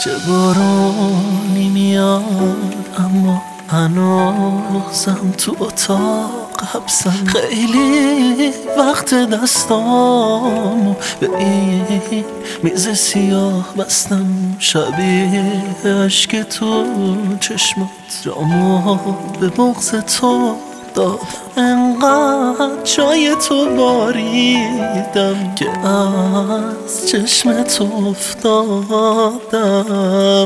چه بارونی میاد اما هنوزم تو اتاق حبسم. خیلی وقت دستامو به این میز سیاه بستم، شبیه عشق تو چشمات جامو به بغض تو دادم. انقدر جای تو باریدم که از چشم تو افتادم،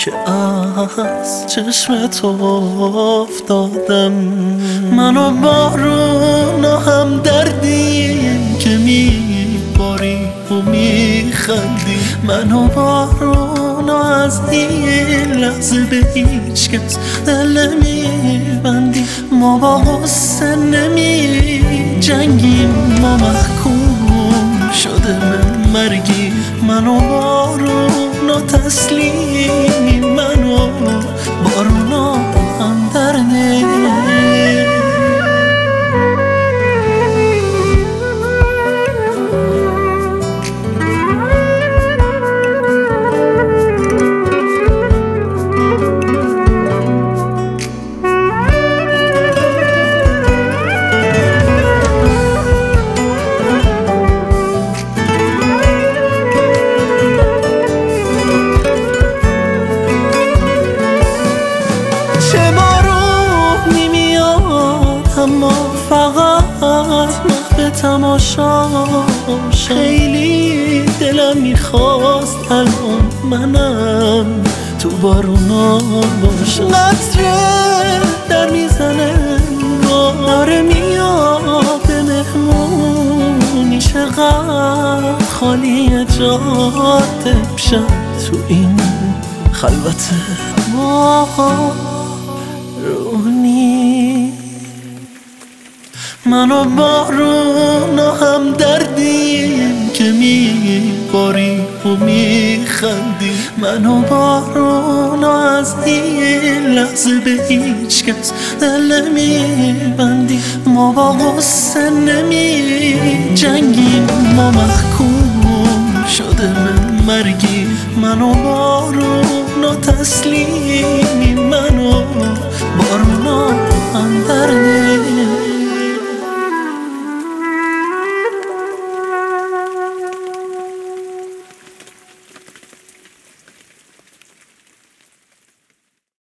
من و بارون و هم دردیم که میباری و میخندی. من و بارون و از این لحظه به هیچ کس دل نمیبندی. ما با غصه نمی جنگیم، ما محکوم شده به مرگی. من و بارون و تسلیمی، من و بارون و هم درده. اما فقط به تماشاش خیلی دلم میخواست الان منم تو بارونا باشم. قطره در میزنه داره میاد به مهمونی، چقدر خالی جاده بشم تو این خلوت بارونی. من و بارون و هم دردیم که میباری و میخندی. من و بارون و از این لحظه به هیچ کس دل نمیبندی. ما با غصه نمی جنگیم، ما محکوم شده به مرگی. من و بارون و تسلیمی، من و بارون و هم دردیم.